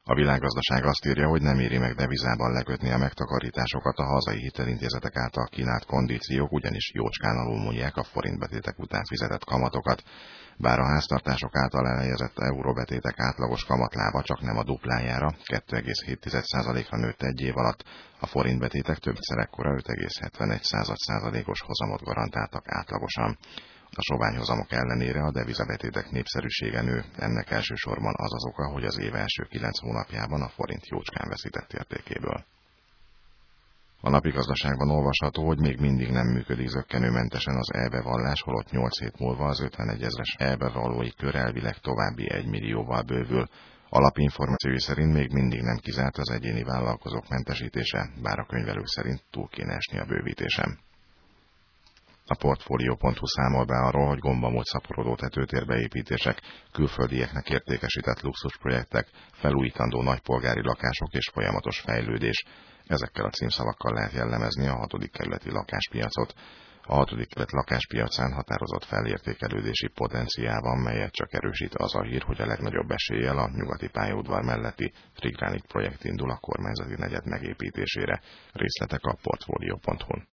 A Világgazdaság azt írja, hogy nem éri meg devizában lekötni a megtakarításokat a hazai hitelintézetek által kínált kondíciók, ugyanis jócskán alulmúlják a forintbetétek után fizetett kamatokat. Bár a háztartások által elhelyezett euróbetétek átlagos kamatlába csak nem a duplájára, 2,7%-ra nőtt egy év alatt, a forintbetétek többszer ekkora 5,71%-os hozamot garantáltak átlagosan. A soványhozamok ellenére a devizabetétek népszerűsége nő, ennek elsősorban az az oka, hogy az év első 9 hónapjában a forint jócskán veszített értékéből. A Napi Gazdaságban olvasható, hogy még mindig nem működik zökkenőmentesen az e-bevallás, holott 8 hét múlva az 51 000-es e-bevallói kör elvileg további 1 millióval bővül. Alapinformációi szerint még mindig nem kizárt az egyéni vállalkozók mentesítése, bár a könyvelők szerint túl kéne esni a bővítésen. A Portfolio.hu számol be arról, hogy gombamód szaporodó tetőtérbeépítések, külföldieknek értékesített luxusprojektek, felújítandó nagypolgári lakások és folyamatos fejlődés. Ezekkel a címszavakkal lehet jellemezni a 6. kerületi lakáspiacot. A 6. kerület lakáspiacán határozott felértékelődési potenciál van, melyet csak erősít az a hír, hogy a legnagyobb eséllyel a nyugati pályaudvar melletti Trigranit projekt indul a kormányzati negyed megépítésére. Részletek a Portfolio.hu-n.